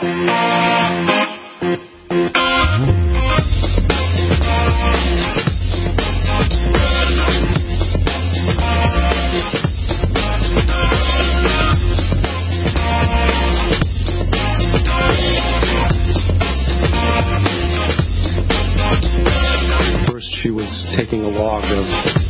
She was taking a log of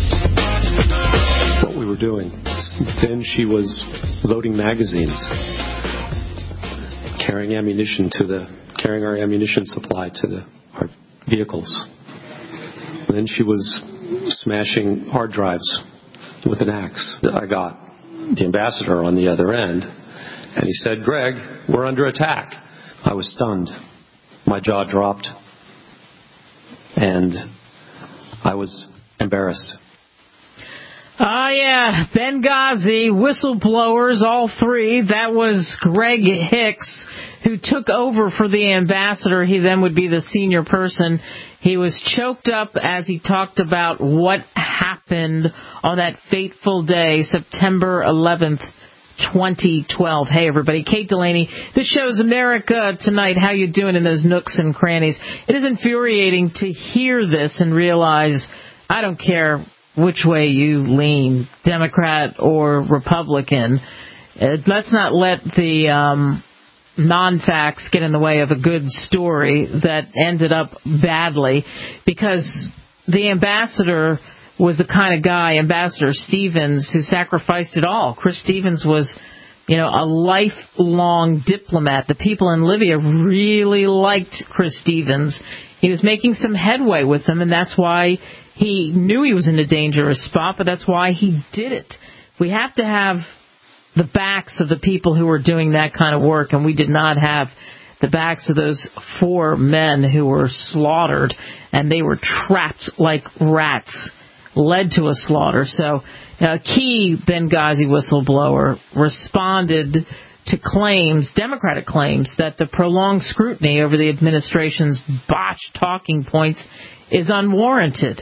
what we were doing. Then she was loading magazines, carrying our ammunition supply to our vehicles. And then she was smashing hard drives with an axe. I got the ambassador on the other end, and he said, "Greg, we're under attack." I was stunned. My jaw dropped, and I was embarrassed. Yeah, Benghazi, whistleblowers, all three. That was Greg Hicks, who took over for the ambassador. He then would be the senior person. He was choked up as he talked about what happened on that fateful day, September 11th, 2012. Hey, everybody. Kate Delaney. This show's America Tonight. How you doing in those nooks and crannies? It is infuriating to hear this and realize I don't care which way you lean, Democrat or Republican. Let's not let the non-facts get in the way of a good story that ended up badly, because the ambassador was the kind of guy, Ambassador Stevens, who sacrificed it all. Chris Stevens was, a lifelong diplomat. The people in Libya really liked Chris Stevens. He was making some headway with them, and that's why he knew he was in a dangerous spot, but that's why he did it. We have to have the backs of the people who were doing that kind of work, and we did not have the backs of those 4 men who were slaughtered, and they were trapped like rats, led to a slaughter. So a key Benghazi whistleblower responded to claims, Democratic claims, that the prolonged scrutiny over the administration's botched talking points is unwarranted.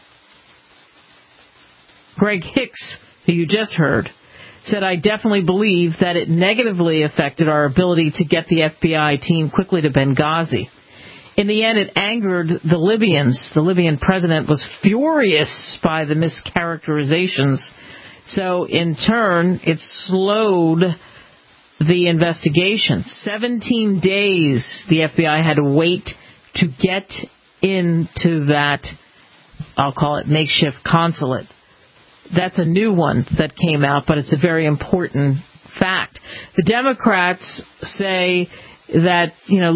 Greg Hicks, who you just heard, said, "I definitely believe that it negatively affected our ability to get the FBI team quickly to Benghazi. In the end, it angered the Libyans. The Libyan president was furious by the mischaracterizations. So, in turn, it slowed the investigation. 17 days the FBI had to wait to get into that, I'll call it makeshift consulate." That's a new one that came out, but it's a very important fact. The Democrats say that,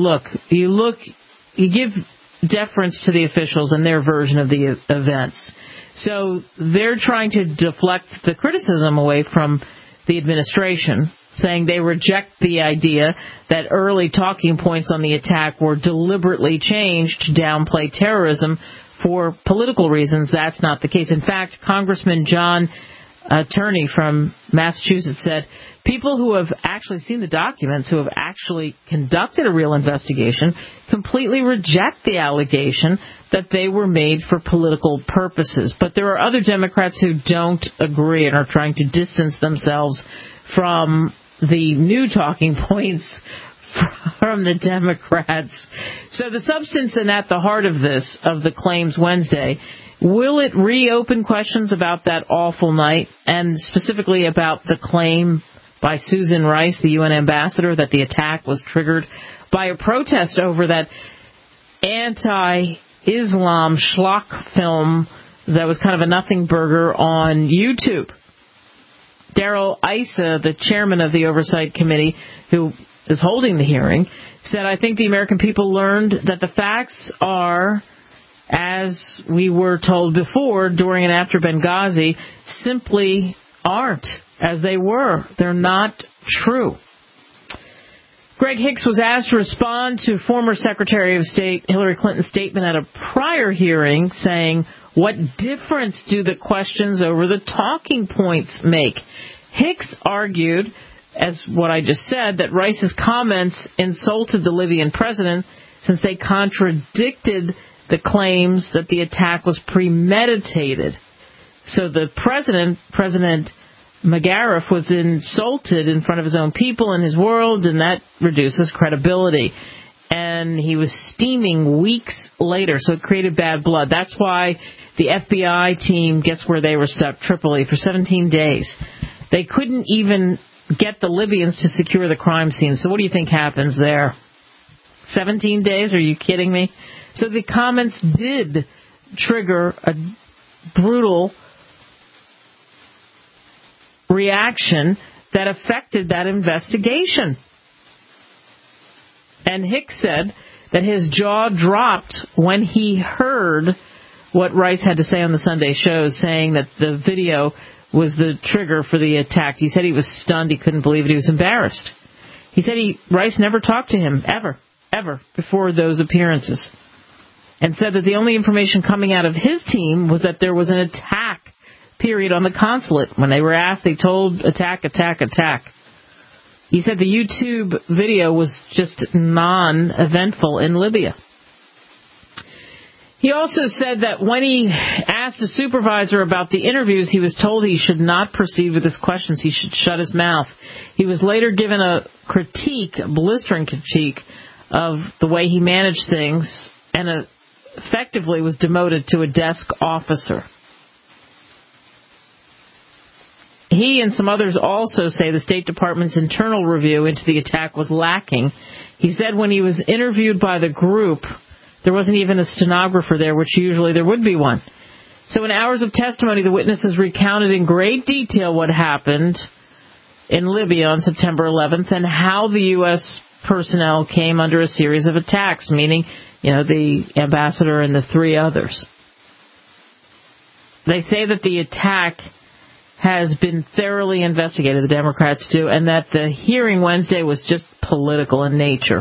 you give deference to the officials and their version of the events. So they're trying to deflect the criticism away from the administration, saying they reject the idea that early talking points on the attack were deliberately changed to downplay terrorism for political reasons. That's not the case. In fact, Congressman John Turney from Massachusetts said, "People who have actually seen the documents, who have actually conducted a real investigation, completely reject the allegation that they were made for political purposes." But there are other Democrats who don't agree and are trying to distance themselves from the new talking points from the Democrats. So the substance and at the heart of this, of the claims Wednesday, will it reopen questions about that awful night, and specifically about the claim by Susan Rice, the UN ambassador, that the attack was triggered by a protest over that anti-Islam schlock film that was kind of a nothing burger on YouTube? Darrell Issa, the chairman of the Oversight Committee, who is holding the hearing, said, "I think the American people learned that the facts are, as we were told before, during and after Benghazi, simply aren't as they were. They're not true." Greg Hicks was asked to respond to former Secretary of State Hillary Clinton's statement at a prior hearing, saying, "What difference do the questions over the talking points make?" Hicks argued, as what I just said, that Rice's comments insulted the Libyan president since they contradicted the claims that the attack was premeditated. So the President McGareth was insulted in front of his own people in his world, and that reduces credibility. And he was steaming weeks later, so it created bad blood. That's why the FBI team, guess where they were stuck? Tripoli for 17 days. They couldn't even get the Libyans to secure the crime scene. So what do you think happens there? 17 days? Are you kidding me? So the comments did trigger a brutal reaction that affected that investigation. And Hicks said that his jaw dropped when he heard what Rice had to say on the Sunday shows, saying that the video was the trigger for the attack. He said he was stunned. He couldn't believe it. He was embarrassed. He said Rice never talked to him, ever, before those appearances. And said that the only information coming out of his team was that there was an attack, period, on the consulate. When they were asked, they told attack. He said the YouTube video was just non-eventful in Libya. He also said that when he asked a supervisor about the interviews, he was told he should not proceed with his questions. He should shut his mouth. He was later given a blistering critique of the way he managed things, and effectively was demoted to a desk officer. He and some others also say the State Department's internal review into the attack was lacking. He said when he was interviewed by the group, there wasn't even a stenographer there, which usually there would be one. So in hours of testimony, the witnesses recounted in great detail what happened in Libya on September 11th and how the U.S. personnel came under a series of attacks, meaning, the ambassador and the three others. They say that the attack has been thoroughly investigated, the Democrats do, and that the hearing Wednesday was just political in nature.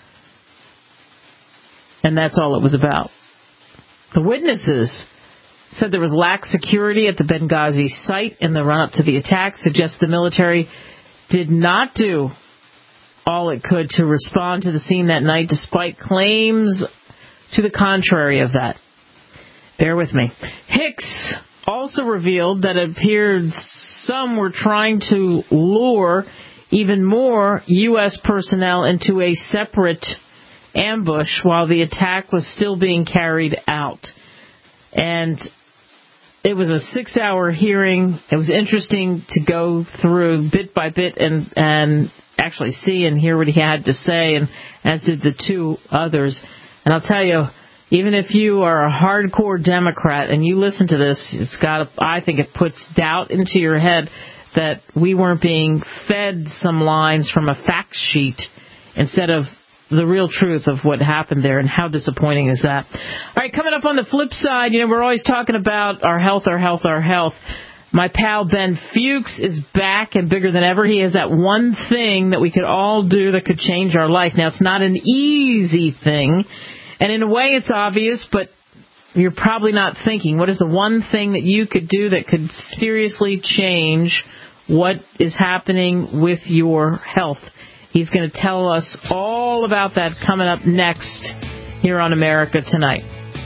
And that's all it was about. The witnesses said there was lax security at the Benghazi site in the run-up to the attack, suggests the military did not do all it could to respond to the scene that night, despite claims to the contrary of that. Bear with me. Hicks also revealed that it appeared some were trying to lure even more U.S. personnel into a separate ambush while the attack was still being carried out. And it was a 6-hour hearing. It was interesting to go through bit by bit and actually see and hear what he had to say, and as did the two others. And I'll tell you, even if you are a hardcore Democrat and you listen to this, I think it puts doubt into your head that we weren't being fed some lines from a fact sheet instead of the real truth of what happened there, and how disappointing is that? All right, coming up on the flip side, we're always talking about our health. My pal Ben Fuchs is back and bigger than ever. He has that one thing that we could all do that could change our life. Now, it's not an easy thing, and in a way it's obvious, but you're probably not thinking, what is the one thing that you could do that could seriously change what is happening with your health? He's going to tell us all about that coming up next here on America Tonight.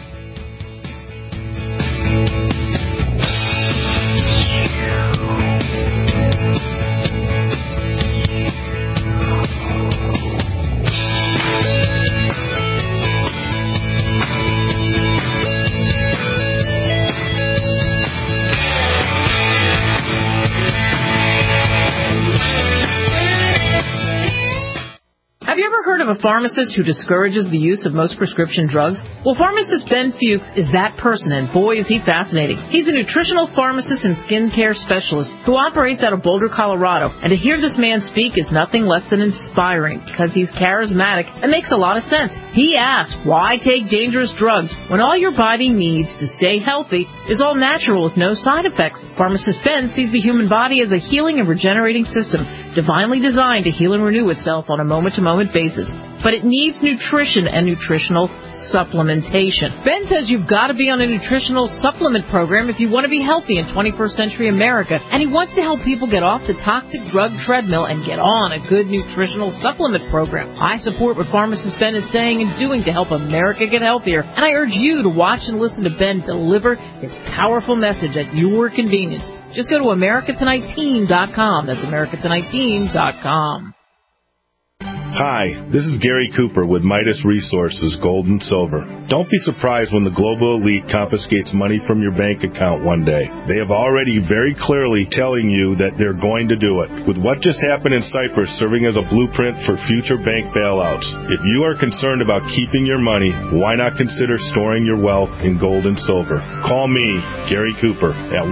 Have you ever heard of a pharmacist who discourages the use of most prescription drugs? Well, pharmacist Ben Fuchs is that person, and boy, is he fascinating. He's a nutritional pharmacist and skincare specialist who operates out of Boulder, Colorado. And to hear this man speak is nothing less than inspiring, because he's charismatic and makes a lot of sense. He asks, why take dangerous drugs when all your body needs to stay healthy is all natural with no side effects? Pharmacist Ben sees the human body as a healing and regenerating system, divinely designed to heal and renew itself on a moment-to-moment basis. But it needs nutrition and nutritional supplementation. Ben says you've got to be on a nutritional supplement program if you want to be healthy in 21st century America, and he wants to help people get off the toxic drug treadmill and get on a good nutritional supplement program. I support what pharmacist Ben is saying and doing to help America get healthier, and I urge you to watch and listen to Ben deliver his powerful message at your convenience. Just go to AmericaTonightTeam.com. That's AmericaTonightTeam.com. Hi, this is Gary Cooper with Midas Resources Gold and Silver. Don't be surprised when the global elite confiscates money from your bank account one day. They have already very clearly telling you that they're going to do it. With what just happened in Cyprus serving as a blueprint for future bank bailouts, if you are concerned about keeping your money, why not consider storing your wealth in gold and silver? Call me, Gary Cooper, at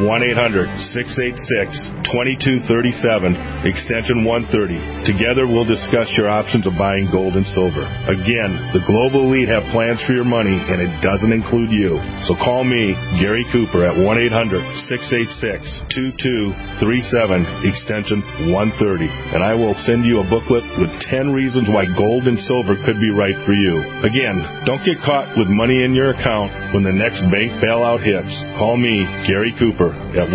1-800-686-2237, extension 130. Together we'll discuss your options of buying gold and silver. Again, the global elite have plans for your money, and it doesn't include you. So call me, Gary Cooper, at 1-800-686-2237, extension 130, and I will send you a booklet with 10 reasons why gold and silver could be right for you. Again, don't get caught with money in your account when the next bank bailout hits. Call me, Gary Cooper, at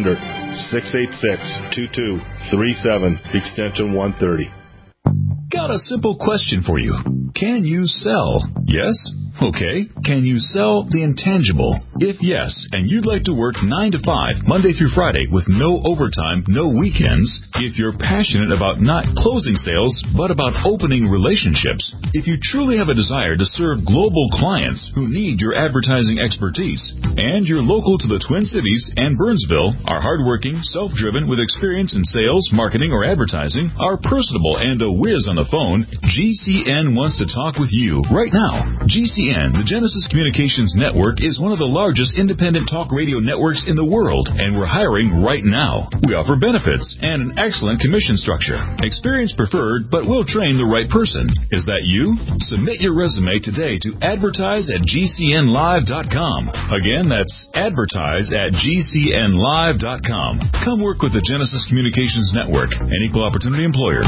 1-800-686-2237, extension 130. Got a simple question for you. Can you sell? Yes? Okay. Can you sell the intangible? If yes, and you'd like to work 9 to 5, Monday through Friday, with no overtime, no weekends, if you're passionate about not closing sales, but about opening relationships, if you truly have a desire to serve global clients who need your advertising expertise, and you're local to the Twin Cities and Burnsville, are hardworking, self-driven, with experience in sales, marketing, or advertising, are personable and a whiz on the phone, GCN wants to talk with you right now. GCN, the Genesis Communications Network, is one of the largest independent talk radio networks in the world, and we're hiring right now. We offer benefits and an excellent commission structure. Experience preferred, but we'll train the right person. Is that you? Submit your resume today to advertise@gcnlive.com. Again, that's advertise@gcnlive.com. Come work with the Genesis Communications Network, an equal opportunity employer.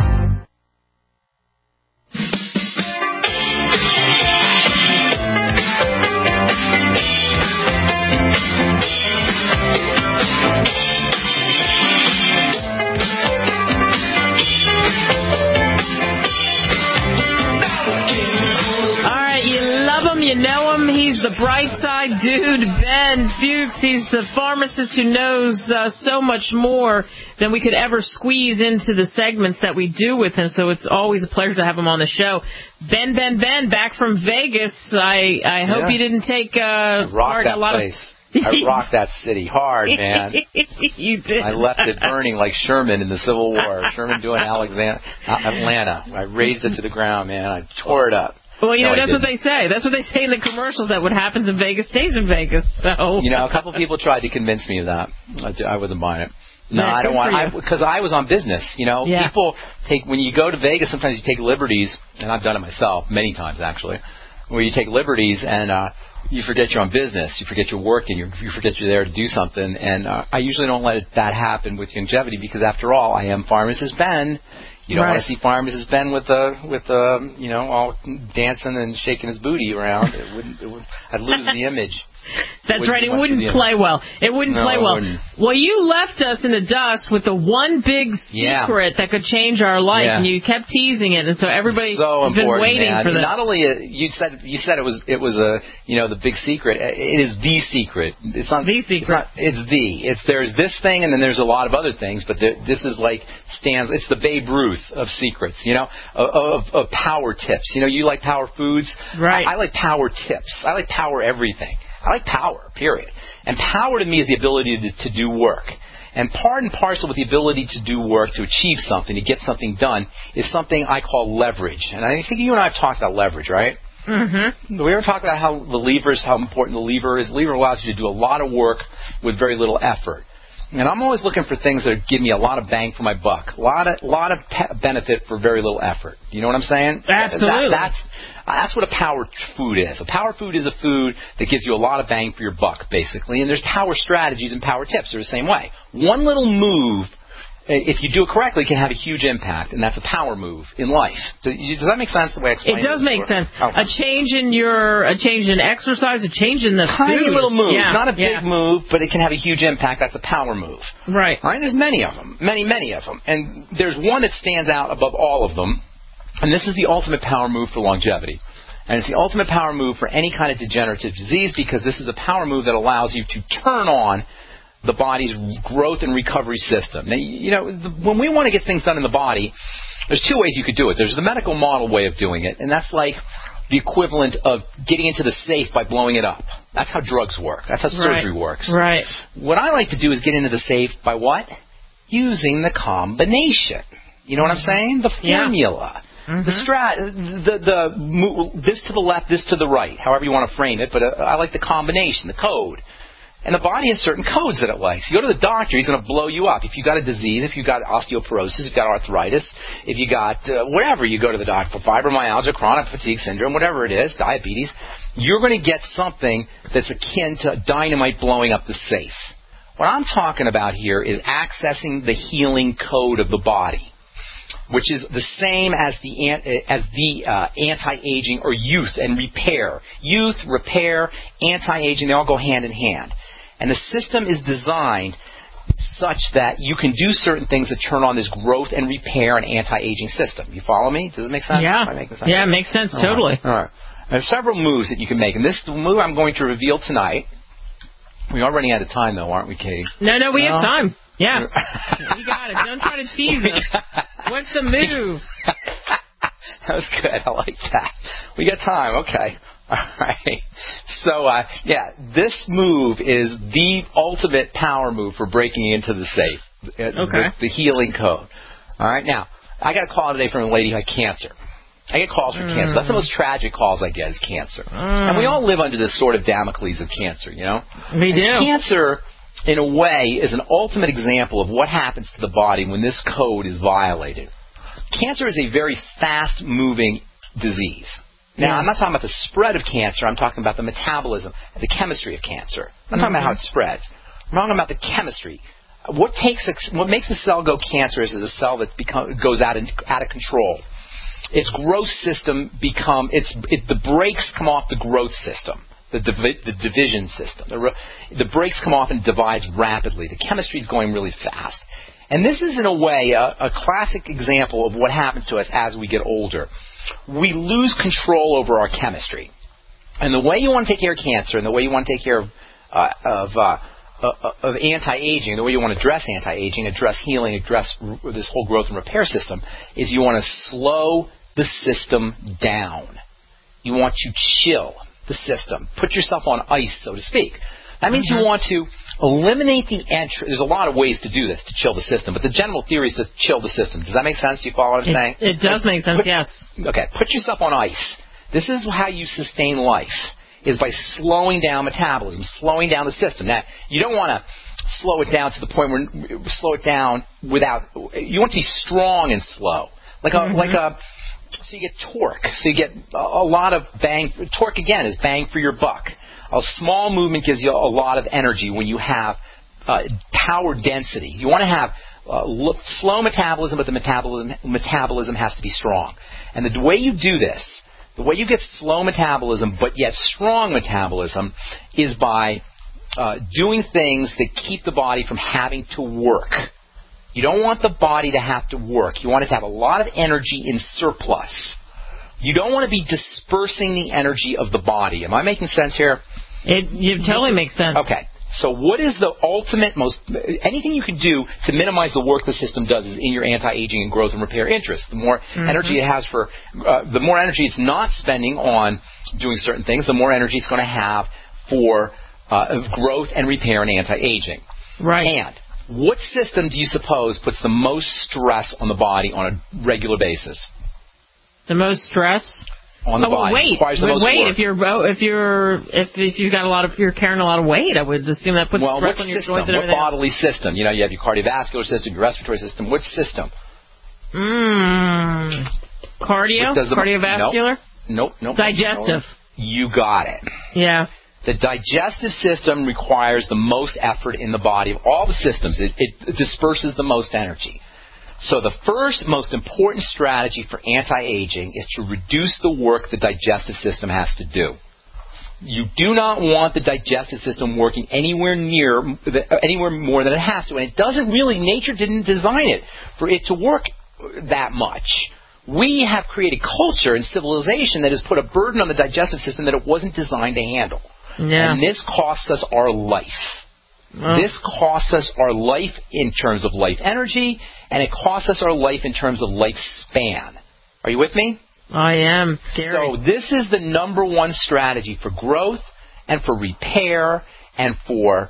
The bright side dude, Ben Fuchs. He's the pharmacist who knows so much more than we could ever squeeze into the segments that we do with him. So it's always a pleasure to have him on the show. Ben, back from Vegas. I hope you didn't take part in a lot place. I rocked that city hard, man. You did. I left it burning like Sherman in the Civil War. Sherman doing Atlanta. I razed it to the ground, man. I tore it up. Well, that's what they say. That's what they say in the commercials, that what happens in Vegas stays in Vegas. So a couple of people tried to convince me of that. I wasn't buying it. No, I don't want, because I was on business. People when you go to Vegas, sometimes you take liberties, and I've done it myself many times actually, where you take liberties and you forget you're on business, you forget you're working, you forget you're there to do something. And I usually don't let that happen with longevity, because after all, I am Pharmacist Ben. You don't want to see Pharmacist Ben with all dancing and shaking his booty around. I'd lose the image. That's right. It wouldn't play well. It wouldn't play well. Well, you left us in the dust with the one big secret that could change our life, and you kept teasing it, and so everybody has been waiting for this. Not only you said it was the big secret. It is the secret. It's not the secret. There's this thing, and then there's a lot of other things, but this is it's the Babe Ruth of secrets. Of power tips. You like power foods. Right. I like power tips. I like power everything. I like power, period. And power to me is the ability to do work. And part and parcel with the ability to do work, to achieve something, to get something done, is something I call leverage. And I think you and I have talked about leverage, right? Mm-hmm. We ever talk about how important the lever is? The lever allows you to do a lot of work with very little effort. And I'm always looking for things that give me a lot of bang for my buck, a lot of benefit for very little effort. You know what I'm saying? Absolutely. That's what a power food is. A power food is a food that gives you a lot of bang for your buck, basically. And there's power strategies and power tips. They're the same way. One little move, if you do it correctly, can have a huge impact, and that's a power move in life. Does that make sense the way I explained it? It does make sense. Okay. A change in exercise, a change in the tiny food. Little move, not a big move, but it can have a huge impact. That's a power move. Right. All right. There's many of them, many of them, and there's one that stands out above all of them, and this is the ultimate power move for longevity. And it's the ultimate power move for any kind of degenerative disease, because this is a power move that allows you to turn on the body's growth and recovery system. Now, when we want to get things done in the body, there's two ways you could do it. There's the medical model way of doing it, and that's like the equivalent of getting into the safe by blowing it up. That's how drugs work. That's how surgery works. Right. What I like to do is get into the safe by what? Using the combination. You know what I'm saying? The formula. The this to the left, this to the right, however you want to frame it, but I like the combination, the code. And the body has certain codes that it likes. You go to the doctor, he's going to blow you up. If you've got a disease, if you've got osteoporosis, if you've got arthritis, if you got whatever, you go to the doctor for fibromyalgia, chronic fatigue syndrome, whatever it is, diabetes, you're going to get something that's akin to dynamite blowing up the safe. What I'm talking about here is accessing the healing code of the body, which is the same as the anti-aging or youth and repair. Youth, repair, anti-aging, they all go hand in hand. And the system is designed such that you can do certain things that turn on this growth and repair and anti-aging system. You follow me? Does it make sense? Yeah. Am I making sense? Yeah, it makes sense, totally. All right. There's several moves that you can make, and this move I'm going to reveal tonight. We are running out of time, though, aren't we, Katie? No, we have time. Yeah. You got it. Don't try to tease us. What's the move? That was good. I like that. We got time. Okay. All right. So, this move is the ultimate power move for breaking into the safe. The healing code. All right. Now, I got a call today from a lady who had cancer. I get calls for cancer. That's the most tragic calls I get is cancer. And we all live under this sort of Damocles of cancer, We do. Cancer, in a way, is an ultimate example of what happens to the body when this code is violated. Cancer is a very fast-moving disease. Now, I'm not talking about the spread of cancer. I'm talking about the metabolism, the chemistry of cancer. I'm not talking about how it spreads. I'm talking about the chemistry. What makes a cell go cancerous is a cell that goes out of control. Its growth system the brakes come off the growth system, the division system. The brakes come off and divides rapidly. The chemistry is going really fast. And this is, in a way, a classic example of what happens to us as we get older. We lose control over our chemistry. And the way you want to take care of cancer and the way you want to take care of anti-aging, the way you want to address anti-aging, address healing, address this whole growth and repair system, is you want to slow the system down. You want to chill the system. Put yourself on ice, so to speak. That means you want to eliminate the entry. There's a lot of ways to do this, to chill the system, but the general theory is to chill the system. Does that make sense? Do you follow what I'm saying? It does make sense, yes. Okay, put yourself on ice. This is how you sustain life, is by slowing down metabolism, slowing down the system. Now, you don't want to slow it down to the point where you want to be strong and slow. So you get torque. So you get a lot of bang. Torque, again, is bang for your buck. A small movement gives you a lot of energy when you have power density. You want to have slow metabolism, but the metabolism has to be strong. And the way you do this, the way you get slow metabolism but yet strong metabolism, is by doing things that keep the body from having to work. You don't want the body to have to work. You want it to have a lot of energy in surplus. You don't want to be dispersing the energy of the body. Am I making sense here? It totally makes sense. Okay. So what is the ultimate anything you can do to minimize the work the system does is in your anti-aging and growth and repair interests. The more energy it has the more energy it's not spending on doing certain things, the more energy it's going to have for growth and repair and anti-aging. Right. And what system do you suppose puts the most stress on the body on a regular basis? The most stress on the body. Weight. Requires the most work. If you've got you're carrying a lot of weight, I would assume that puts stress on your joints and everything. What bodily system? You have your cardiovascular system, your respiratory system. Which system? Cardiovascular? Nope. Digestive. You got it. Yeah. The digestive system requires the most effort in the body of all the systems. It disperses the most energy. So the first most important strategy for anti-aging is to reduce the work the digestive system has to do. You do not want the digestive system working anywhere more than it has to. And it doesn't really, nature didn't design it for it to work that much. We have created culture and civilization that has put a burden on the digestive system that it wasn't designed to handle. Yeah. And this costs us our life. This costs us our life in terms of life energy, and it costs us our life in terms of lifespan. Are you with me? I am. Scary. So this is the number one strategy for growth and for repair and for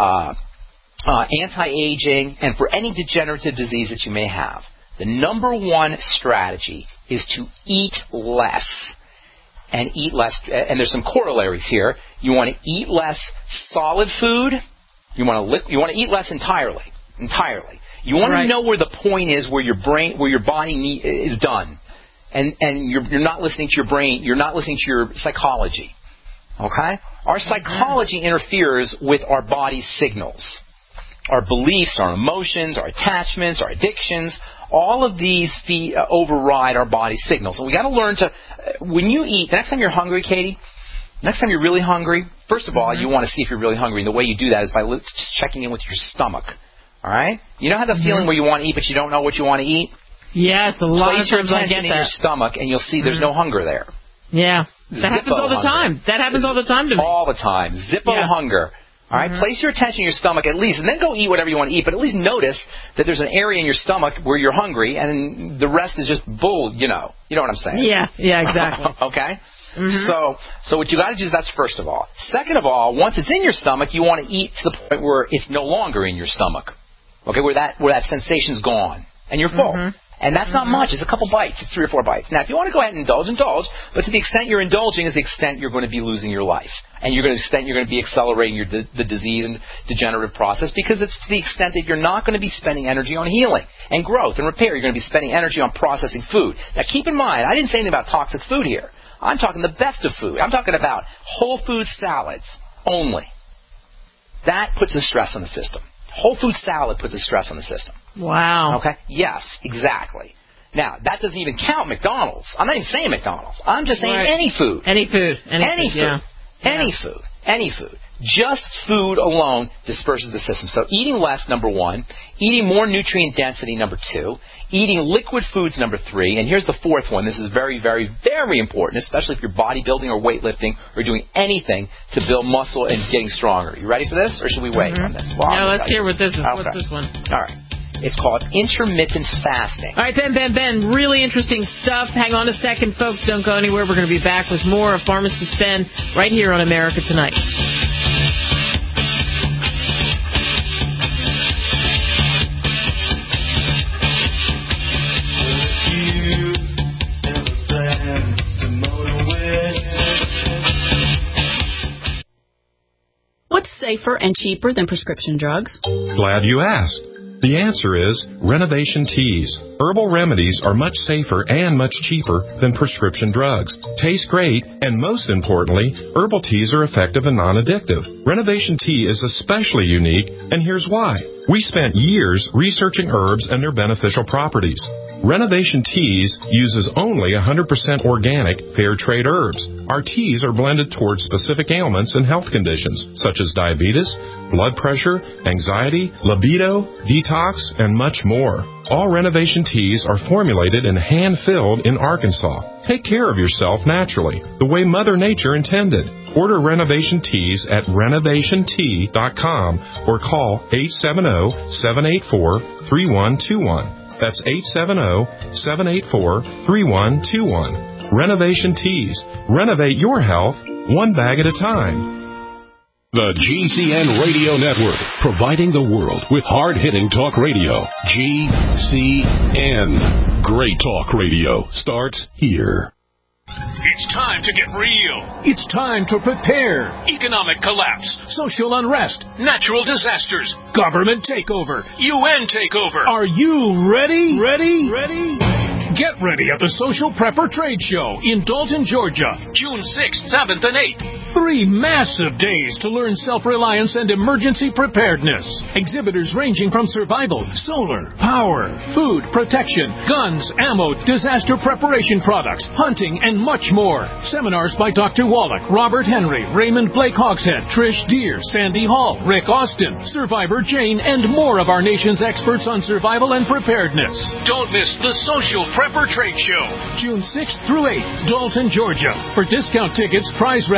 anti-aging and for any degenerative disease that you may have. The number one strategy is to eat less. And eat less, and there's some corollaries here. You want to eat less solid food. You want to eat less entirely. You want to know where the point is, where your body is done, and you're not listening to your brain. You're not listening to your psychology. Okay, our psychology interferes with our body's signals, our beliefs, our emotions, our attachments, our addictions. All of these override our body's signals. And we got to learn to, when you eat, the next time you're hungry, Katie, next time you're really hungry, first of all, you want to see if you're really hungry. And the way you do that is by just checking in with your stomach. All right? You know how the feeling where you want to eat, but you don't know what you want to eat? Yes, a lot of times I get that. Place your attention in your stomach, and you'll see there's no hunger there. Yeah. That happens all the time. That happens all the time to me. All the time. Zippo hunger. All right, place your attention in your stomach at least, and then go eat whatever you want to eat, but at least notice that there's an area in your stomach where you're hungry, and the rest is just bull, you know. You know what I'm saying? Yeah, exactly. Okay? So what you got to do is that's first of all. Second of all, once it's in your stomach, you want to eat to the point where it's no longer in your stomach. Okay, where that sensation's gone, and you're full. And that's not much. It's a couple bites. It's 3 or 4 bites. Now, if you want to go ahead and indulge. But to the extent you're indulging is the extent you're going to be losing your life. And you're going to be accelerating the disease and degenerative process, because it's to the extent that you're not going to be spending energy on healing and growth and repair. You're going to be spending energy on processing food. Now, keep in mind, I didn't say anything about toxic food here. I'm talking the best of food. I'm talking about whole food salads only. That puts a stress on the system. Whole food salad puts a stress on the system. Wow. Okay? Yes, exactly. Now, that doesn't even count McDonald's. I'm not even saying McDonald's. I'm just saying any food. Any food. Any food. Just food alone disperses the system. So eating less, number 1. Eating more nutrient density, number 2. Eating liquid foods, number 3. And here's the 4th one. This is very, very, very important, especially if you're bodybuilding or weightlifting or doing anything to build muscle and getting stronger. You ready for this, or should we wait on this? Well, no, let's hear what this is. Okay. What's this one? All right. It's called intermittent fasting. All right, Ben, really interesting stuff. Hang on a second, folks. Don't go anywhere. We're going to be back with more of Pharmacist Ben right here on America Tonight. What's safer and cheaper than prescription drugs? Glad you asked. The answer is Renovation Teas. Herbal remedies are much safer and much cheaper than prescription drugs. Taste great, and most importantly, herbal teas are effective and non-addictive. Renovation Tea is especially unique, and here's why. We spent years researching herbs and their beneficial properties. Renovation Teas uses only 100% organic, fair trade herbs. Our teas are blended towards specific ailments and health conditions, such as diabetes, blood pressure, anxiety, libido, detox, and much more. All Renovation Teas are formulated and hand-filled in Arkansas. Take care of yourself naturally, the way Mother Nature intended. Order Renovation Teas at renovationtea.com or call 870-784-3121. That's 870-784-3121. Renovation Teas. Renovate your health, one bag at a time. The GCN Radio Network, providing the world with hard-hitting talk radio. GCN. Great talk radio starts here. It's time to get real. It's time to prepare. Economic collapse, social unrest, natural disasters, government takeover, UN takeover. Are you ready? Ready? Get ready at the Social Prepper Trade Show in Dalton, Georgia, June 6th, 7th, and 8th. 3 massive days to learn self-reliance and emergency preparedness. Exhibitors ranging from survival, solar, power, food, protection, guns, ammo, disaster preparation products, hunting, and much more. Seminars by Dr. Wallach, Robert Henry, Raymond Blake Hogshead, Trish Deere, Sandy Hall, Rick Austin, Survivor Jane, and more of our nation's experts on survival and preparedness. Don't miss the Social Prepper Trade Show, June 6th through 8th, Dalton, Georgia. For discount tickets, prize raffle, and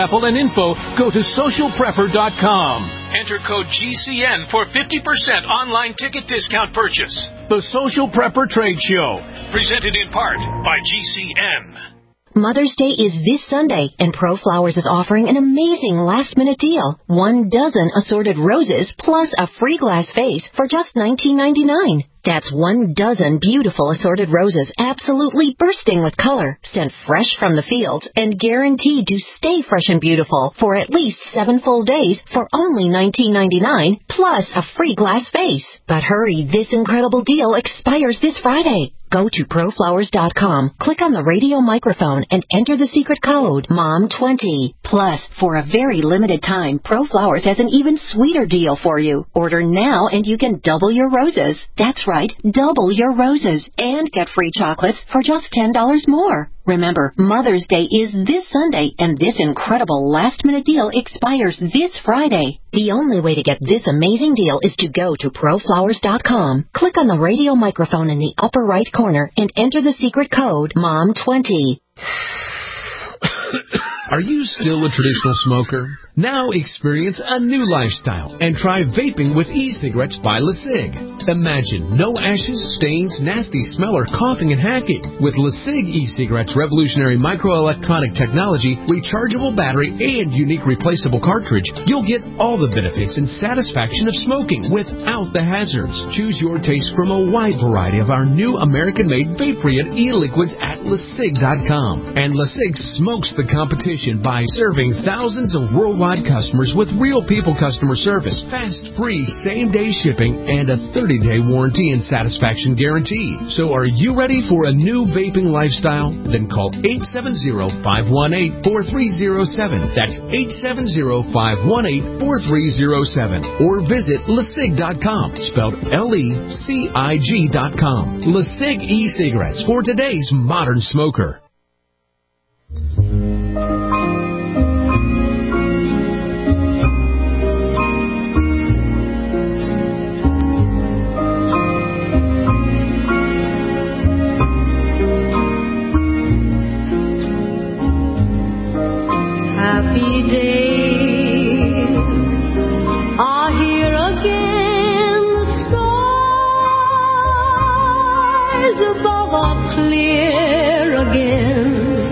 info, go to socialprepper.com. Enter code GCN for 50% online ticket discount purchase. The Social Prepper Trade Show, presented in part by GCN. Mother's Day is this Sunday, and ProFlowers is offering an amazing last-minute deal. 1 dozen assorted roses plus a free glass vase for just $19.99. That's 1 dozen beautiful assorted roses, absolutely bursting with color, sent fresh from the fields, and guaranteed to stay fresh and beautiful for at least 7 full days for only $19.99, plus a free glass vase. But hurry, this incredible deal expires this Friday. Go to ProFlowers.com, click on the radio microphone, and enter the secret code, MOM20. Plus, for a very limited time, ProFlowers has an even sweeter deal for you. Order now and you can double your roses. That's right, double your roses, and get free chocolates for just $10 more. Remember, Mother's Day is this Sunday, and this incredible last-minute deal expires this Friday. The only way to get this amazing deal is to go to ProFlowers.com, click on the radio microphone in the upper right corner, and enter the secret code, MOM20. Are you still a traditional smoker? Now experience a new lifestyle and try vaping with e-cigarettes by LeSig. Imagine no ashes, stains, nasty smell, or coughing and hacking. With LeSig e-cigarettes' revolutionary microelectronic technology, rechargeable battery, and unique replaceable cartridge, you'll get all the benefits and satisfaction of smoking without the hazards. Choose your taste from a wide variety of our new American-made vape-free and e-liquids at LeSig.com. And LeSig smokes the competition by serving thousands of worldwide customers with real people customer service, fast, free, same-day shipping, and a 30-day warranty and satisfaction guarantee. So are you ready for a new vaping lifestyle? Then call 870-518-4307. That's 870-518-4307. Or visit LeSig.com, spelled LECIG.com. LeSig e-cigarettes for today's modern smoker. Happy days are here again. The skies above are clear again.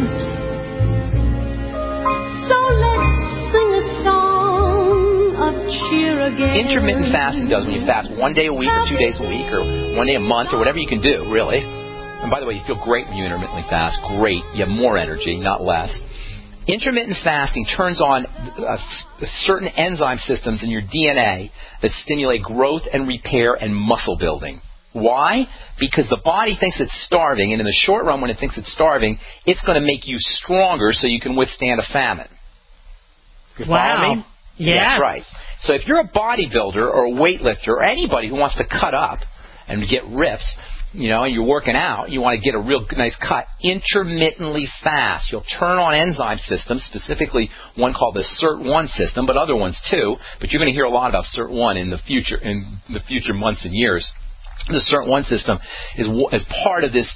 So let's sing a song of cheer again. Intermittent fasting does when you fast 1 day a week or 2 days a week or 1 day a month or whatever you can do, really. And by the way, you feel great when you intermittently fast. Great. You have more energy, not less. Intermittent fasting turns on certain enzyme systems in your DNA that stimulate growth and repair and muscle building. Why? Because the body thinks it's starving, and in the short run, when it thinks it's starving, it's going to make you stronger so you can withstand a famine. You follow me? Yes. That's right. So if you're a bodybuilder or a weightlifter or anybody who wants to cut up and get ripped, you know, and you're working out, you want to get a real nice cut, intermittently fast. You'll turn on enzyme systems, specifically one called the SIRT1 system, but other ones too. But you're going to hear a lot about SIRT1 in the future months and years. The SIRT1 system is part of this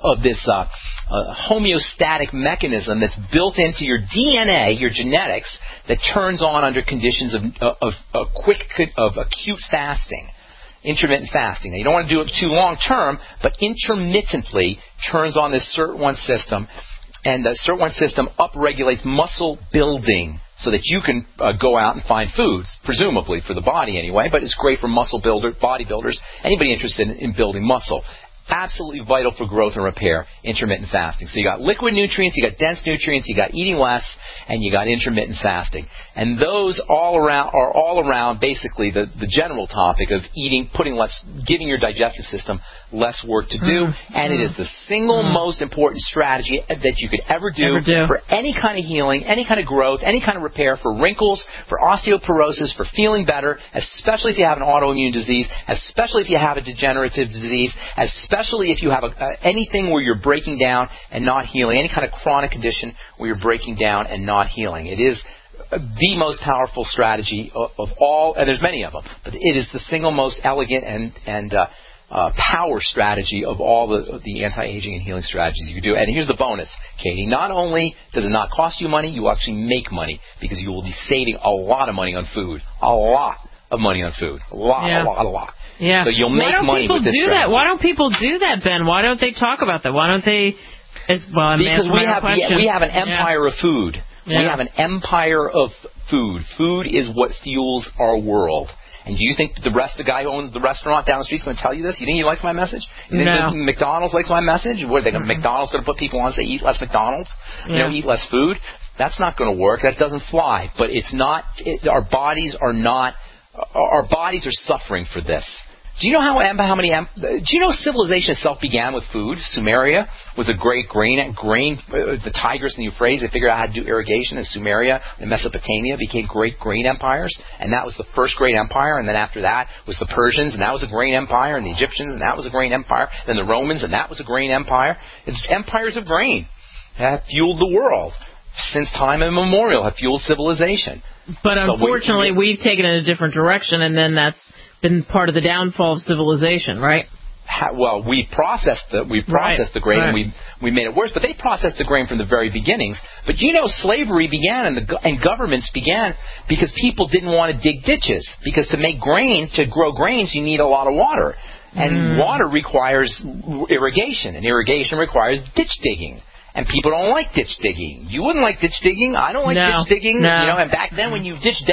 homeostatic mechanism that's built into your DNA, your genetics, that turns on under conditions of acute fasting. Intermittent fasting. Now, you don't want to do it too long term, but intermittently turns on this SIRT1 system, and the SIRT1 system upregulates muscle building so that you can go out and find foods, presumably for the body anyway, but it's great for bodybuilders, anybody interested in building muscle. Absolutely vital for growth and repair, intermittent fasting. So you got liquid nutrients, you got dense nutrients, you got eating less, and you got intermittent fasting. And those are all around basically the general topic of giving your digestive system less work to do. And it is the single most important strategy that you could ever do for any kind of healing, any kind of growth, any kind of repair, for wrinkles, for osteoporosis, for feeling better, especially if you have an autoimmune disease, especially if you have a degenerative disease, especially if you have anything where you're breaking down and not healing, any kind of chronic condition where you're breaking down and not healing. It is the most powerful strategy of all, and there's many of them, but it is the single most elegant and power strategy of all the anti-aging and healing strategies you can do. And here's the bonus, Katie. Not only does it not cost you money, you actually make money because you will be saving a lot of money on food. A lot of money on food. A lot. Yeah. So you'll make money with this strategy. Why don't people do that, Ben? Why don't they talk about that? Why don't they... Because we have an empire of food. Yeah. We have an empire of food. Food is what fuels our world. And do you think the guy who owns the restaurant down the street is going to tell you this? You think he likes my message? You think that McDonald's likes my message? What are they going to? McDonald's going to put people on and say eat less McDonald's? Yeah. Eat less food? That's not going to work. That doesn't fly. But it's not. Our bodies are suffering for this. Do you know do you know civilization itself began with food? Sumeria was a great grain. The Tigris and the Euphrates, they figured out how to do irrigation. And Sumeria and Mesopotamia became great grain empires. And that was the first great empire. And then after that was the Persians, and that was a grain empire. And the Egyptians, and that was a grain empire. Then the Romans, and that was a grain empire. It's empires of grain have fueled the world. Since time immemorial, have fueled civilization. But unfortunately, we've taken it in a different direction, and then that's been part of the downfall of civilization, right? Well, we processed the grain, and we made it worse. But they processed the grain from the very beginnings. But slavery began and governments began because people didn't want to dig ditches. Because to grow grains, you need a lot of water, and water requires irrigation, and irrigation requires ditch digging. And people don't like ditch digging. You wouldn't like ditch digging. I don't like ditch digging. No. And back then when you ditch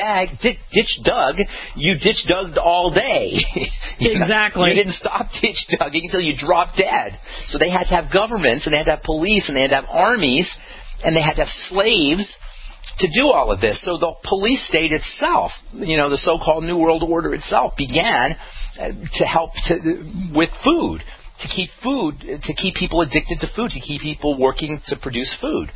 dug all day. Exactly. You didn't stop ditch digging until you dropped dead. So they had to have governments, and they had to have police, and they had to have armies, and they had to have slaves to do all of this. So the police state itself, the so-called New World Order itself, began to help with food. To keep people addicted to food, to keep people working to produce food.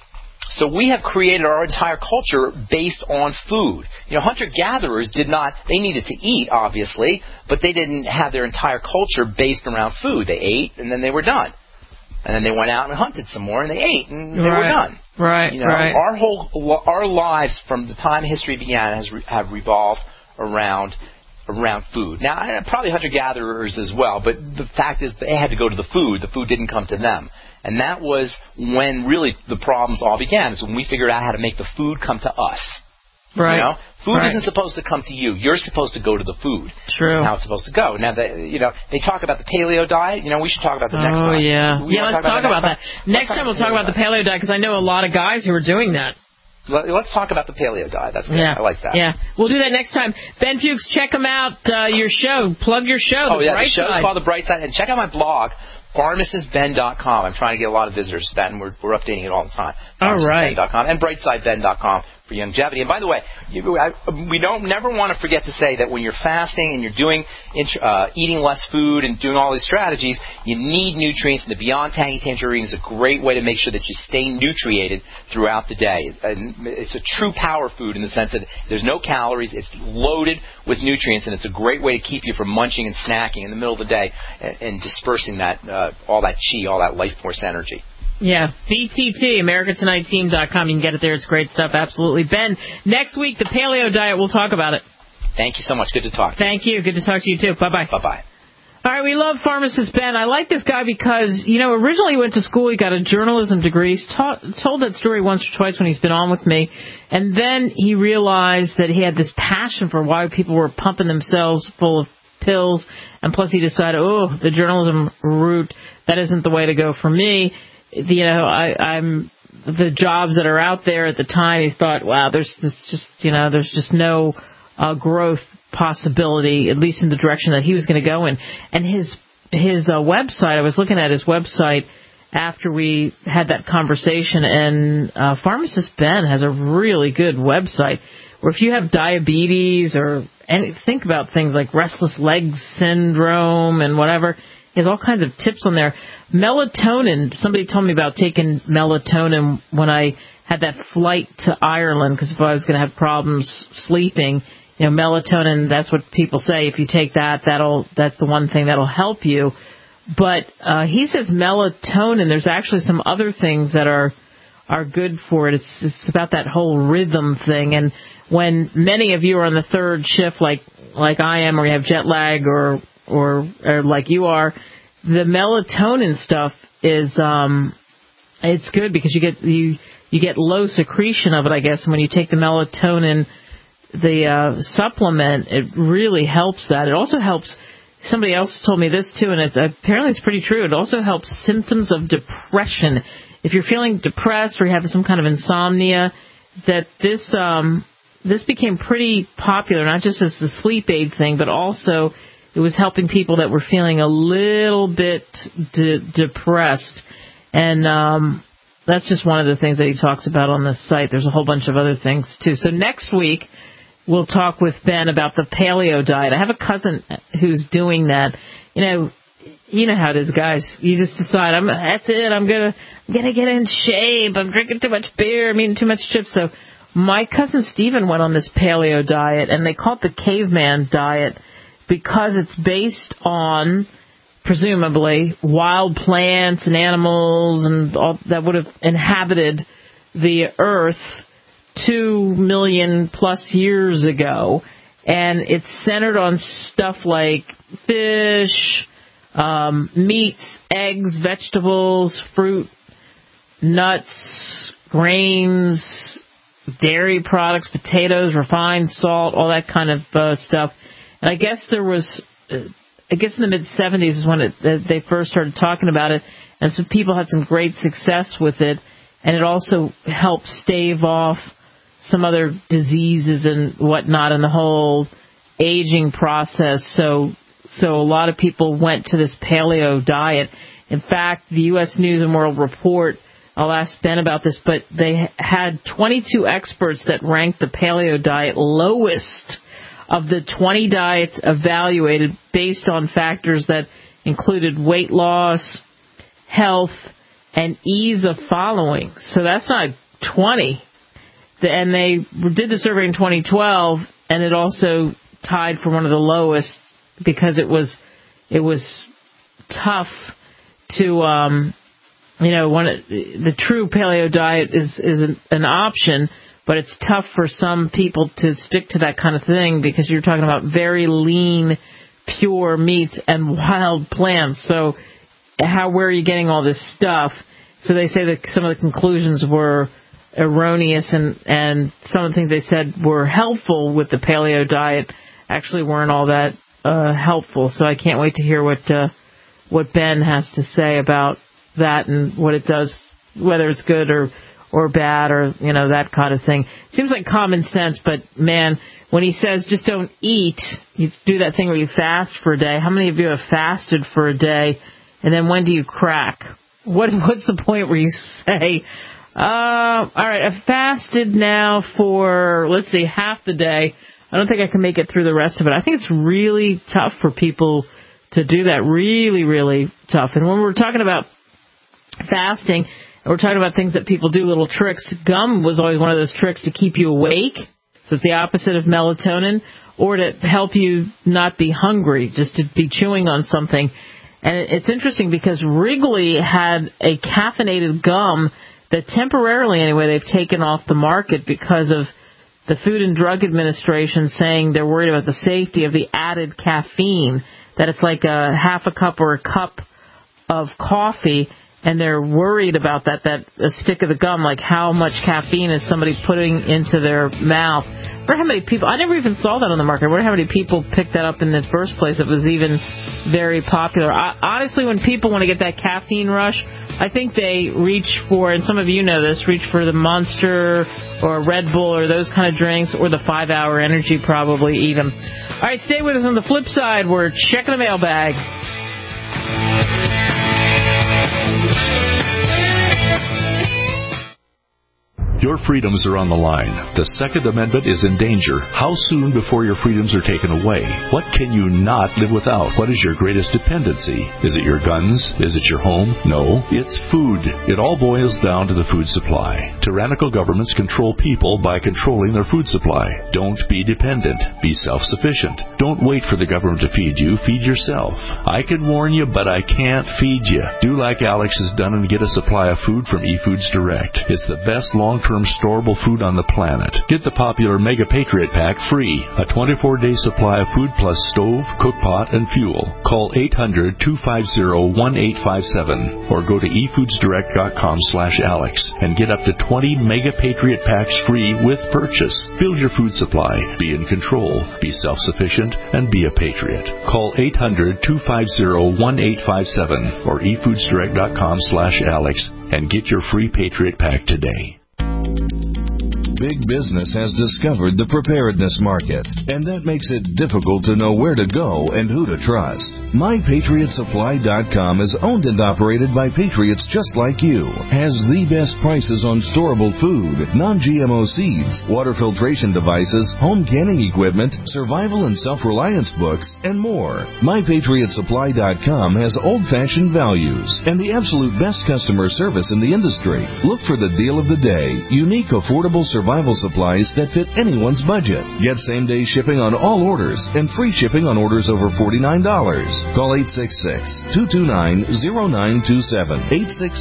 So we have created our entire culture based on food. Hunter-gatherers they needed to eat, obviously, but they didn't have their entire culture based around food. They ate, and then they were done. And then they went out and hunted some more, and they ate, and they were done. Right, right. Our lives from the time history began have revolved around food. Now, probably hunter-gatherers as well, but the fact is they had to go to the food. The food didn't come to them. And that was when really the problems all began. It's when we figured out how to make the food come to us. Right. Food isn't supposed to come to you. You're supposed to go to the food. True. That's how it's supposed to go. Now, they talk about the paleo diet. We should talk about the next time. Oh, yeah. Let's talk about that. Next time we'll talk about the paleo diet, because I know a lot of guys who are doing that. Let's talk about the paleo diet. That's good. Yeah. I like that. Yeah. We'll do that next time. Ben Fuchs, check him out, your show. Plug your show, The Bright Side. The show's called The Bright Side. And check out my blog, pharmacistben.com. I'm trying to get a lot of visitors to that, and we're updating it all the time. All right. Pharmacistben.com and brightsideben.com for longevity. And by the way, we never want to forget to say that when you're fasting and you're doing eating less food and doing all these strategies, you need nutrients. And the Beyond Tangy Tangerine is a great way to make sure that you stay nutriated throughout the day. And it's a true power food in the sense that there's no calories. It's loaded with nutrients, and it's a great way to keep you from munching and snacking in the middle of the day and dispersing that all that chi, all that life force energy. Yeah, BTT, AmericaTonightTeam.com. You can get it there. It's great stuff. Absolutely. Ben, next week, the paleo diet, we'll talk about it. Thank you so much. Good to talk. Thank you. Good to talk to you, too. Bye-bye. Bye-bye. All right, we love Pharmacist Ben. I like this guy because, originally he went to school. He got a journalism degree. He's told that story once or twice when he's been on with me. And then he realized that he had this passion for why people were pumping themselves full of pills. And plus he decided, the journalism route, that isn't the way to go for me. I'm the jobs that are out there at the time. He thought, wow, there's just no growth possibility, at least in the direction that he was going to go in. And his website, I was looking at his website after we had that conversation, and Pharmacist Ben has a really good website where if you have diabetes or think about things like restless leg syndrome and whatever, he has all kinds of tips on there. Melatonin, somebody told me about taking melatonin when I had that flight to Ireland, because if I was going to have problems sleeping, melatonin, that's what people say. If you take that, that's the one thing that'll help you. But he says melatonin, there's actually some other things that are good for it. It's about that whole rhythm thing. And when many of you are on the third shift, like I am, or you have jet lag or or like you are, the melatonin stuff is it's good because you get low secretion of it, I guess. And when you take the melatonin, the supplement, it really helps that. It also helps. Somebody else told me this too, and apparently it's pretty true. It also helps symptoms of depression. If you're feeling depressed or you're having some kind of insomnia, that this became pretty popular, not just as the sleep aid thing, but also it was helping people that were feeling a little bit depressed. And that's just one of the things that he talks about on this site. There's a whole bunch of other things too. So next week, we'll talk with Ben about the paleo diet. I have a cousin who's doing that. You know how it is, guys. You just decide, that's it. I'm gonna get in shape. I'm drinking too much beer. I'm eating too much chips. So my cousin Stephen went on this paleo diet, and they call it the caveman diet because it's based on, presumably, wild plants and animals and all that would have inhabited the earth 2 million plus years ago, and it's centered on stuff like fish, meats, eggs, vegetables, fruit, nuts, grains, dairy products, potatoes, refined salt, all that kind of stuff. And I guess in the mid-'70s is when they first started talking about it, and some people had some great success with it, and it also helped stave off some other diseases and whatnot in the whole aging process. So a lot of people went to this paleo diet. In fact, the U.S. News and World Report, I'll ask Ben about this, but they had 22 experts that ranked the paleo diet lowest of the 20 diets evaluated based on factors that included weight loss, health, and ease of following. So that's not 20. And they did the survey in 2012, and it also tied for one of the lowest because it was tough to, the true paleo diet is an option, but it's tough for some people to stick to that kind of thing because you're talking about very lean, pure meats and wild plants. So where are you getting all this stuff? So they say that some of the conclusions were erroneous, and some of the things they said were helpful with the paleo diet actually weren't all that helpful. So I can't wait to hear what Ben has to say about that and what it does, whether it's good or bad or that kind of thing. It seems like common sense, but man, when he says just don't eat, you do that thing where you fast for a day. How many of you have fasted for a day, and then when do you crack? What's the point where you say, all right, I've fasted now for, let's see, half the day. I don't think I can make it through the rest of it. I think it's really tough for people to do that. Really, really tough. And when we're talking about fasting, we're talking about things that people do, little tricks. Gum was always one of those tricks to keep you awake. So it's the opposite of melatonin, or to help you not be hungry, just to be chewing on something. And it's interesting because Wrigley had a caffeinated gum that temporarily, anyway, they've taken off the market because of the Food and Drug Administration saying they're worried about the safety of the added caffeine, that it's like a half a cup or a cup of coffee, and they're worried about that a stick of the gum, like how much caffeine is somebody putting into their mouth. I wonder how many people, I never even saw that on the market. I wonder how many people picked that up in the first place. It was even very popular. Honestly, when people want to get that caffeine rush, I think they reach for, and some of you know this, reach for the Monster or Red Bull or those kind of drinks, or the 5-Hour Energy probably even. All right, stay with us. On the flip side, we're checking the mailbag. Your freedoms are on the line. The Second Amendment is in danger. How soon before your freedoms are taken away? What can you not live without? What is your greatest dependency? Is it your guns? Is it your home? No, it's food. It all boils down to the food supply. Tyrannical governments control people by controlling their food supply. Don't be dependent. Be self-sufficient. Don't wait for the government to feed you. Feed yourself. I can warn you, but I can't feed you. Do like Alex has done and get a supply of food from eFoods Direct. It's the best long-term long-term storable food on the planet. Get the popular Mega Patriot Pack free, a 24-day supply of food plus stove, cookpot, and fuel. Call 800-250-1857 or go to efoodsdirect.com/Alex and get up to 20 Mega Patriot Packs free with purchase. Build your food supply, be in control, be self-sufficient, and be a patriot. Call 800-250-1857 or efoodsdirect.com/Alex and get your free Patriot Pack today. Big business has discovered the preparedness market, and that makes it difficult to know where to go and who to trust. MyPatriotSupply.com is owned and operated by patriots just like you, has the best prices on storable food, non-GMO seeds, water filtration devices, home canning equipment, survival and self-reliance books, and more. MyPatriotSupply.com has old-fashioned values and the absolute best customer service in the industry. Look for the deal of the day, unique, affordable survival supplies that fit anyone's budget. Get same-day shipping on all orders and free shipping on orders over $49. Call 866-229-0927,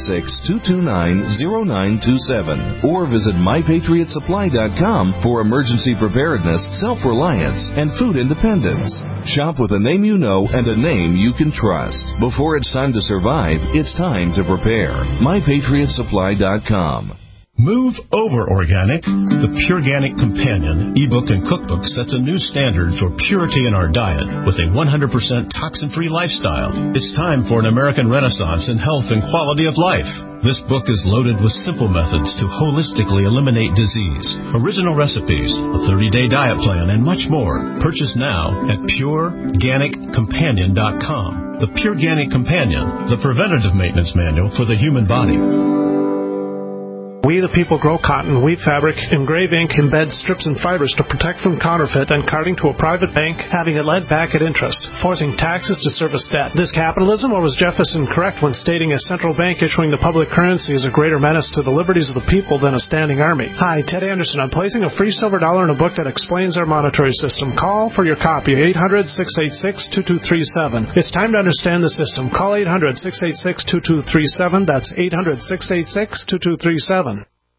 866-229-0927, or visit MyPatriotSupply.com for emergency preparedness, self-reliance, and food independence. Shop with a name you know and a name you can trust. Before it's time to survive, it's time to prepare. MyPatriotSupply.com. Move over organic. The Pureganic Companion ebook and cookbook sets a new standard for purity in our diet with a 100% toxin-free lifestyle. It's time for an American renaissance in health and quality of life. This book is loaded with simple methods to holistically eliminate disease, original recipes, a 30-day diet plan, and much more. Purchase now at PureGanicCompanion.com. The Pureganic Companion, the preventative maintenance manual for the human body. We the people grow cotton, weave fabric, engrave ink, embed strips and fibers to protect from counterfeit and carting to a private bank, having it lent back at interest, forcing taxes to service debt. This capitalism, or was Jefferson correct when stating a central bank issuing the public currency is a greater menace to the liberties of the people than a standing army? Hi, Ted Anderson. I'm placing a free silver dollar in a book that explains our monetary system. Call for your copy, 800-686-2237. It's time to understand the system. Call 800-686-2237. That's 800-686-2237.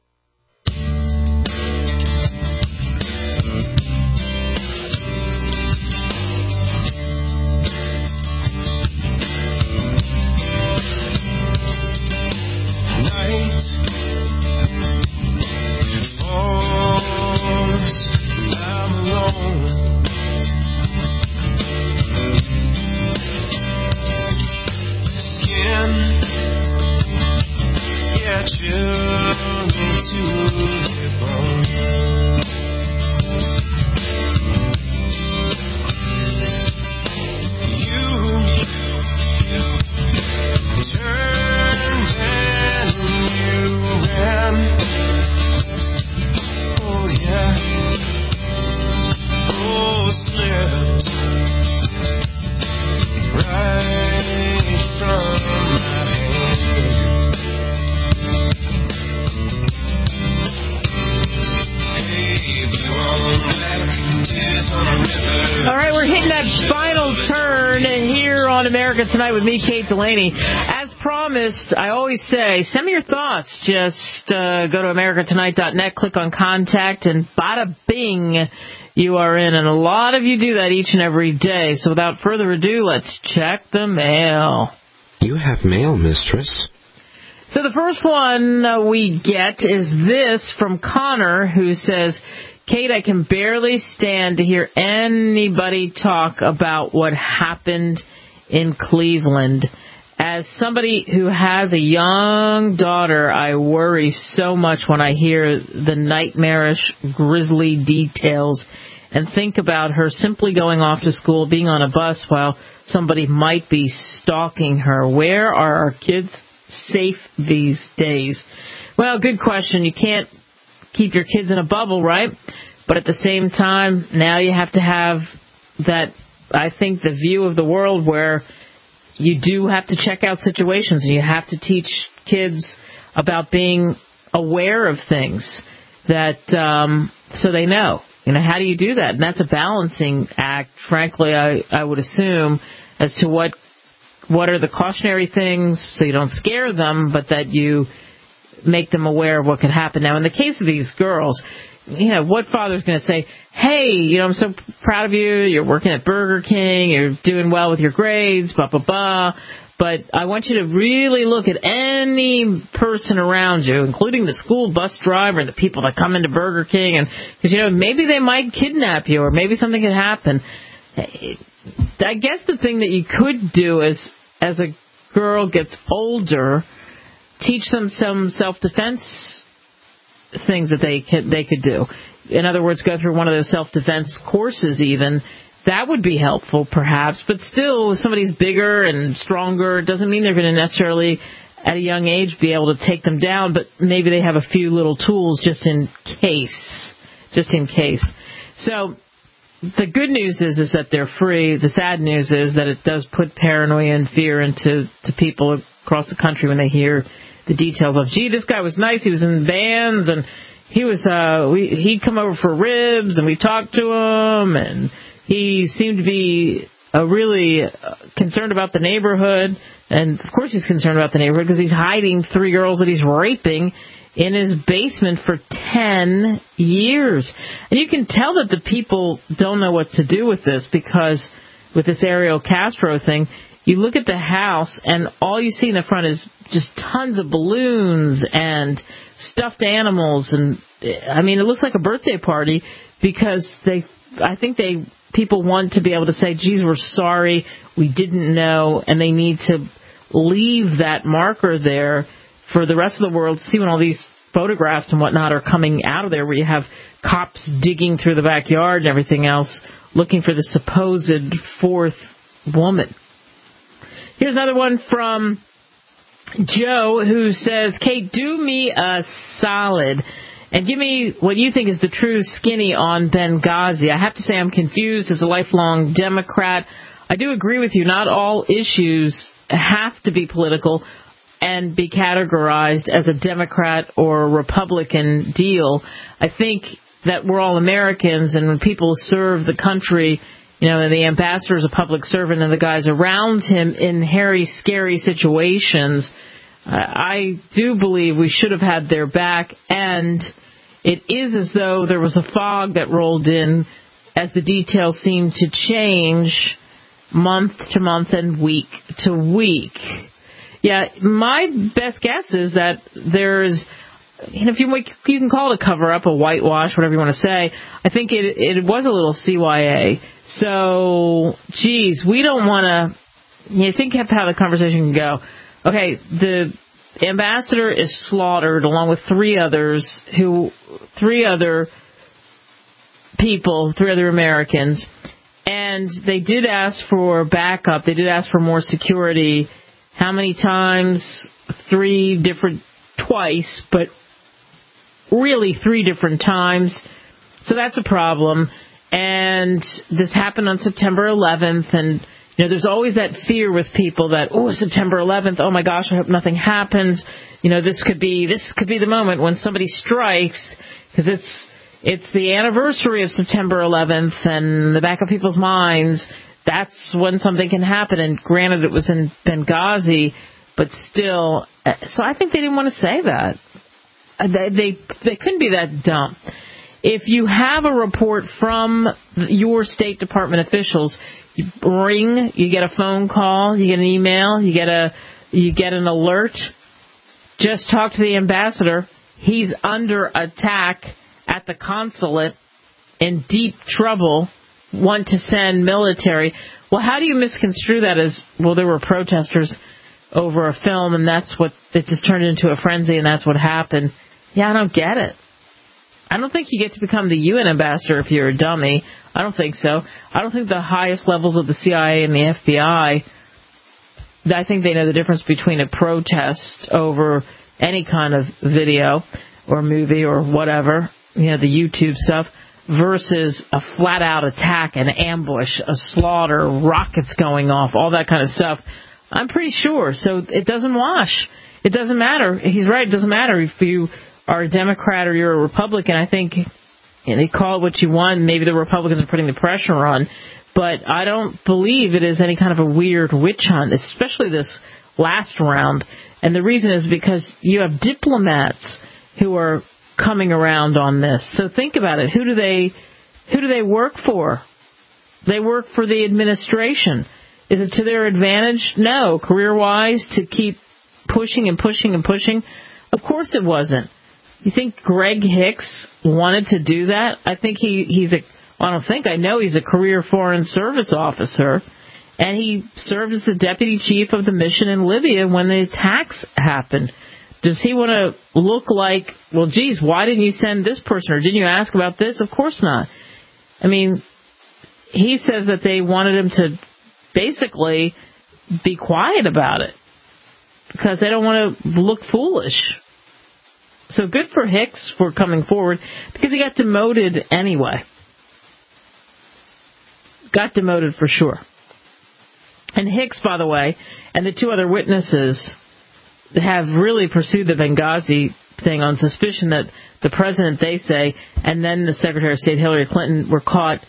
Tonight with me, Kate Delaney. As promised, I always say, send me your thoughts. Just go to americatonight.net, click on contact, and bada bing, you are in. And a lot of you do that each and every day. So without further ado, let's check the mail. You have mail, mistress. So the first one we get is this from Connor, who says, Kate, I can barely stand to hear anybody talk about what happened in Cleveland. As somebody who has a young daughter, I worry so much when I hear the nightmarish, grisly details and think about her simply going off to school, being on a bus while somebody might be stalking her. Where are our kids safe these days? Well, good question. You can't keep your kids in a bubble, right? But at the same time, now you have to have that, I think, the view of the world where you do have to check out situations and you have to teach kids about being aware of things that so they know. You know, how do you do that? And that's a balancing act, frankly, I would assume, as to what are the cautionary things so you don't scare them, but that you make them aware of what could happen. Now, in the case of these girls, what father's going to say, hey, I'm so proud of you. You're working at Burger King. You're doing well with your grades, blah, blah, blah. But I want you to really look at any person around you, including the school bus driver and the people that come into Burger King. And because, maybe they might kidnap you or maybe something could happen. I guess the thing that you could do is, as a girl gets older, teach them some self-defense things that they could do. In other words, go through one of those self-defense courses even. That would be helpful, perhaps. But still, if somebody's bigger and stronger, it doesn't mean they're going to necessarily, at a young age, be able to take them down. But maybe they have a few little tools just in case. Just in case. So the good news is that they're free. The sad news is that it does put paranoia and fear into people across the country when they hear the details of, gee, this guy was nice. He was in bands, and he was he'd come over for ribs, and we talked to him, and he seemed to be really concerned about the neighborhood. And, of course, he's concerned about the neighborhood because he's hiding 3 girls that he's raping in his basement for 10 years. And you can tell that the people don't know what to do with this, because with this Ariel Castro thing, you look at the house and all you see in the front is just tons of balloons and stuffed animals. And, I mean, it looks like a birthday party because people want to be able to say, geez, we're sorry, we didn't know, and they need to leave that marker there for the rest of the world to see when all these photographs and whatnot are coming out of there, where you have cops digging through the backyard and everything else looking for the supposed 4th woman. Here's another one from Joe, who says, Kate, do me a solid and give me what you think is the true skinny on Benghazi. I have to say I'm confused as a lifelong Democrat. I do agree with you. Not all issues have to be political and be categorized as a Democrat or a Republican deal. I think that we're all Americans, and when people serve the country, and the ambassador is a public servant and the guys around him in hairy, scary situations, I do believe we should have had their back. And it is as though there was a fog that rolled in as the details seemed to change month to month and week to week. Yeah, my best guess is that there's, if you can call it a cover-up, a whitewash, whatever you want to say, I think it was a little CYA. So, geez, we don't want to, think of how the conversation can go. Okay, the ambassador is slaughtered along with 3 other Americans, and they did ask for backup. They did ask for more security. How many times? 3 different, twice, but really 3 different times. So that's a problem. And this happened on September 11th, and there's always that fear with people that, September 11th, oh my gosh, I hope nothing happens. This could be the moment when somebody strikes, because it's the anniversary of September 11th, and in the back of people's minds, that's when something can happen. And granted, it was in Benghazi, but still, so I think they didn't want to say that. They couldn't be that dumb. If you have a report from your State Department officials, you ring, you get a phone call, you get an email, you get an alert. Just talk to the ambassador. He's under attack at the consulate, in deep trouble, want to send military. Well, how do you misconstrue that as, well, there were protesters over a film, and it just turned into a frenzy, and that's what happened? Yeah, I don't get it. I don't think you get to become the UN ambassador if you're a dummy. I don't think so. I don't think the highest levels of the CIA and the FBI, I think they know the difference between a protest over any kind of video or movie or whatever, the YouTube stuff, versus a flat-out attack, an ambush, a slaughter, rockets going off, all that kind of stuff. I'm pretty sure. So it doesn't wash. It doesn't matter. He's right. It doesn't matter if you are a Democrat or you're a Republican. I think they call it what you want. Maybe the Republicans are putting the pressure on. But I don't believe it is any kind of a weird witch hunt, especially this last round. And the reason is because you have diplomats who are coming around on this. So think about it. Who do they work for? They work for the administration. Is it to their advantage? No. Career-wise, to keep pushing and pushing and pushing? Of course it wasn't. You think Greg Hicks wanted to do that? I think I know he's a career Foreign Service officer, and he served as the deputy chief of the mission in Libya when the attacks happened. Does he want to look like, well, geez, why didn't you send this person, or didn't you ask about this? Of course not. I mean, he says that they wanted him to basically be quiet about it because they don't want to look foolish. So good for Hicks for coming forward because he got demoted anyway. Got demoted for sure. And Hicks, by the way, and the two other witnesses have really pursued the Benghazi thing on suspicion that the president, they say, and then the Secretary of State Hillary Clinton were caught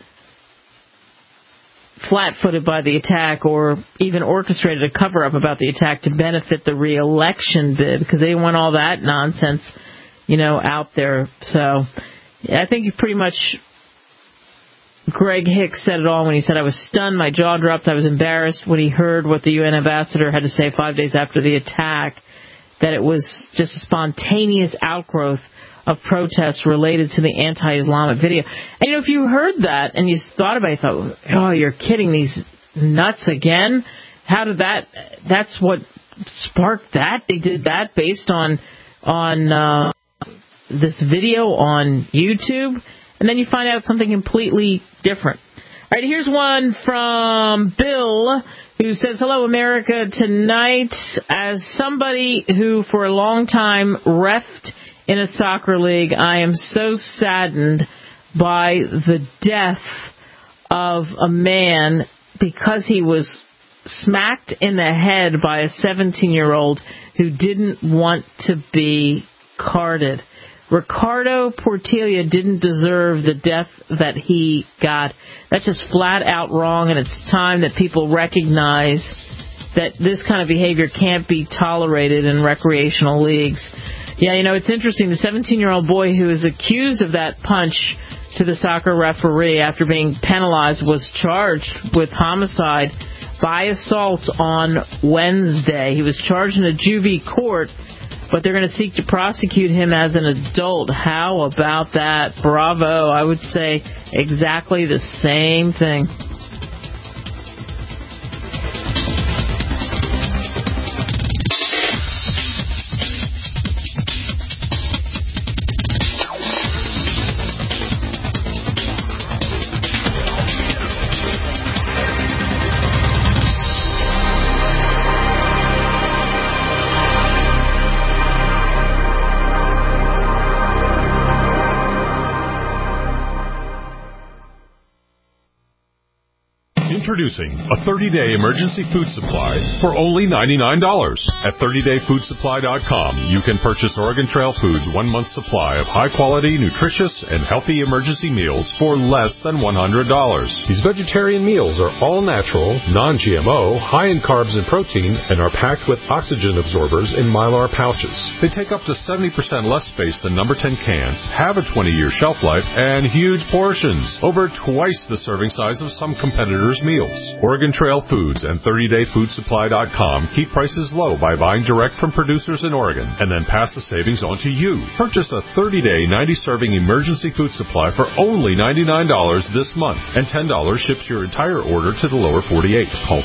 flat-footed by the attack or even orchestrated a cover-up about the attack to benefit the re-election bid because they didn't want all that nonsense, out there. So I think pretty much Greg Hicks said it all when he said, I was stunned, my jaw dropped, I was embarrassed when he heard what the UN ambassador had to say 5 days after the attack, that it was just a spontaneous outgrowth of protests related to the anti-Islamic video. And if you heard that and you thought about it, you thought, oh, you're kidding, these nuts again? How did that's what sparked that? They did that based on this video on YouTube, and then you find out something completely different. All right, here's one from Bill, who says, hello, America. Tonight, as somebody who for a long time reffed in a soccer league, I am so saddened by the death of a man because he was smacked in the head by a 17-year-old who didn't want to be carded. Ricardo Portilla didn't deserve the death that he got. That's just flat out wrong, and it's time that people recognize that this kind of behavior can't be tolerated in recreational leagues. Yeah, it's interesting. The 17-year-old boy who is accused of that punch to the soccer referee after being penalized was charged with homicide by assault on Wednesday. He was charged in a juvie court, but they're going to seek to prosecute him as an adult. How about that? Bravo. I would say exactly the same thing. Introducing a 30-day emergency food supply for only $99. At 30dayfoodsupply.com, you can purchase Oregon Trail Foods' 1 month supply of high-quality, nutritious, and healthy emergency meals for less than $100. These vegetarian meals are all natural, non-GMO, high in carbs and protein, and are packed with oxygen absorbers in Mylar pouches. They take up to 70% less space than number 10 cans, have a 20-year shelf life, and huge portions, over twice the serving size of some competitors' meals. Oregon Trail Foods and 30dayfoodsupply.com keep prices low by buying direct from producers in Oregon and then pass the savings on to you. Purchase a 30-day, 90-serving emergency food supply for only $99 this month, and $10 ships your entire order to the lower 48. Call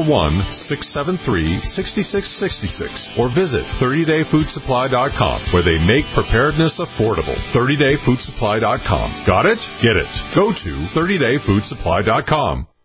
541-673-6666 or visit 30dayfoodsupply.com, where they make preparedness affordable. 30dayfoodsupply.com. Got it? Get it. Go to 30dayfoodsupply.com.